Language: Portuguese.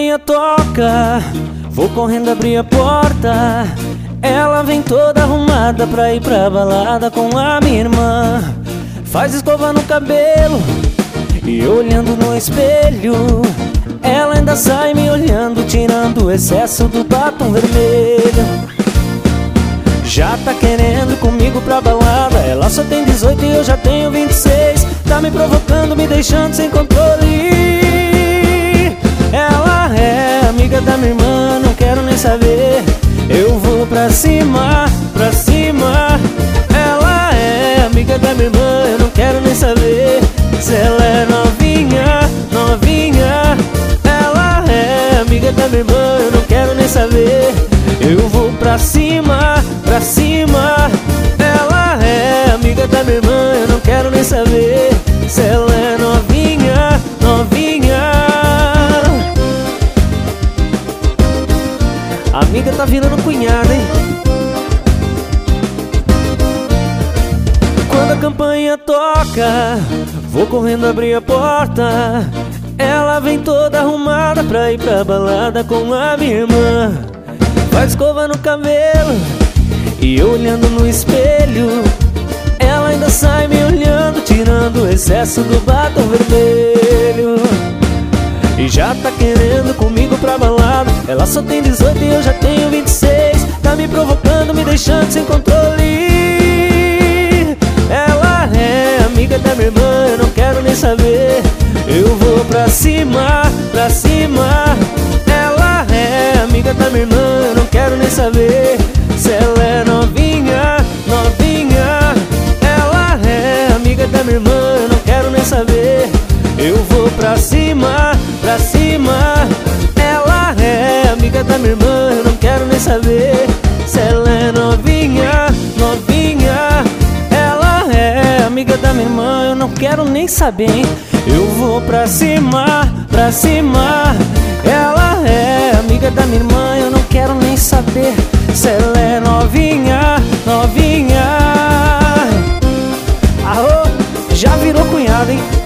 campainha toca, vou correndo abrir a porta. Ela vem toda arrumada pra ir pra balada com a minha irmã. Faz escova no cabelo e olhando no espelho, ela ainda sai me olhando, tirando o excesso do batom vermelho. Já tá querendo comigo pra balada, ela só tem 18 e eu já tenho 26. Tá me provocando, me deixando sem controle. Ela é amiga da minha irmã, não quero nem saber. Eu vou pra cima, pra cima. Ela é amiga da minha irmã, eu não quero nem saber se ela é novinha, novinha. Ela é amiga da minha irmã, eu não quero nem saber. Eu vou pra cima, pra cima. Ela é amiga da minha irmã, eu não quero nem saber se ela é novinha, novinha. A amiga tá virando cunhada, hein? Quando a campainha toca, vou correndo abrir a porta. Ela vem toda arrumada pra ir pra balada com a minha irmã. Faz escova no cabelo e olhando no espelho, ela ainda sai me olhando, tirando o excesso do batom vermelho. E já tá querendo comigo pra balada, ela só tem 18 e eu já tenho 26. Tá me provocando, me deixando sem controle. Ela é amiga da minha irmã, eu não quero nem saber. Eu vou pra cima, pra cima. Ela é amiga da minha irmã, eu não quero nem saber se ela é novinha, novinha. Ela é amiga da minha irmã, eu não quero nem saber. Eu vou pra cima, pra cima. Ela é amiga da minha irmã, eu não quero nem saber se ela é novinha, novinha. Ela é amiga da minha irmã, eu não quero nem saber, hein? Eu vou pra cima, pra cima. Ela é amiga da minha irmã, eu não quero nem saber se ela é novinha, novinha. Arô, já virou cunhado, hein?